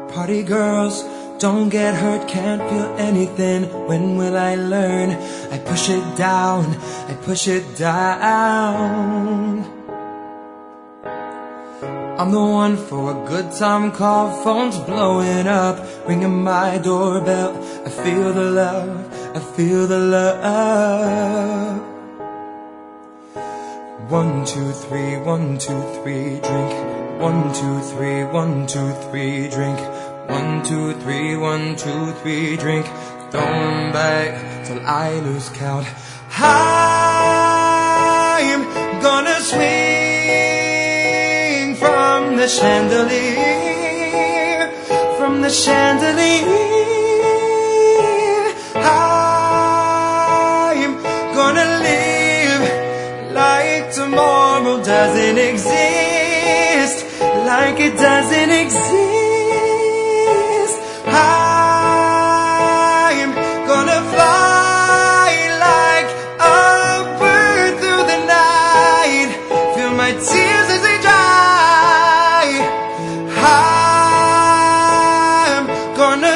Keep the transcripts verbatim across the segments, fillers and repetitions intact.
Party girls, don't get hurt, can't feel anything. When will I learn? I push it down, I push it down. I'm the one for a good time call, phone's blowing up, ringing my doorbell. I feel the love, I feel the love. One, two, three, one, two, three, drink. One, two, three, one, two, three, drink. One, two, three, one, two, three, drink. Going back till I lose count. I'm gonna swing from the chandelier, from the chandelier. I'm gonna live like tomorrow doesn't exist, like it doesn't exist. I'm gonna fly like a bird through the night, feel my tears as they dry. I'm gonna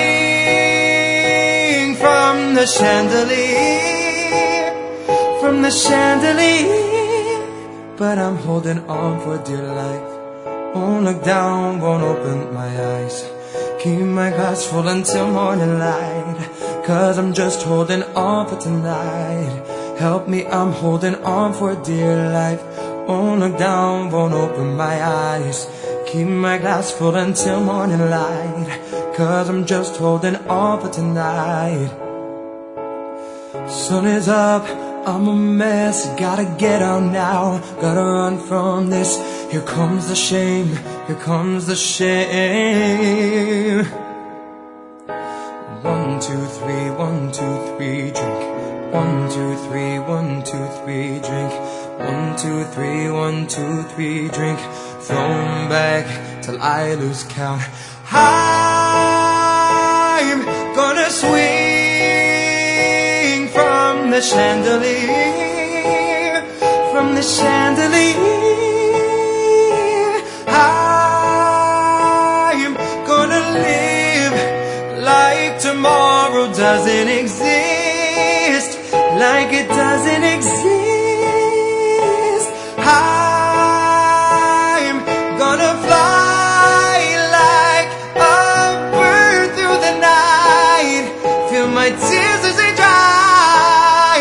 swing from the chandelier, from the chandelier. But I'm holding on for dear life. Won't look down, won't open my eyes. Keep my glass full until morning light, 'cause I'm just holding on for tonight. Help me, I'm holding on for dear life. Won't look down, won't open my eyes. Keep my glass full until morning light, 'cause I'm just holding on for tonight. Sun is up, I'm a mess, gotta get out now, gotta run from this. Here comes the shame, here comes the shame. One, two, three, one, two, three, drink. One, two, three, one, two, three, drink. One, two, three, one, two, three, drink. Thrown back till I lose count. I'm gonna swing from the chandelier, from the chandelier. I'm gonna live like tomorrow doesn't exist, like it doesn't exist. I'm gonna fly like a bird through the night, feel my tears as they dry.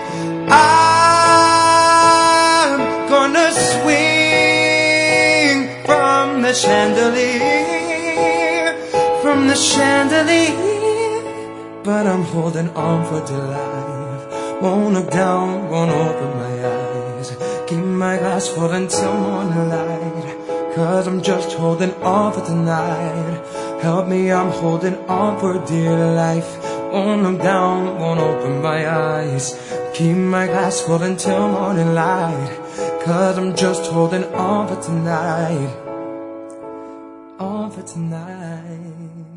I'm gonna swing from the chandelier, from the chandelier. But I'm holding on for dear life. Won't look down, won't open my eyes. Keep my glass full until morning light, 'cause I'm just holding on for tonight. Help me, I'm holding on for dear life. Won't look down, won't open my eyes. Keep my glass full until morning light, 'cause I'm just holding on for tonight, on for tonight.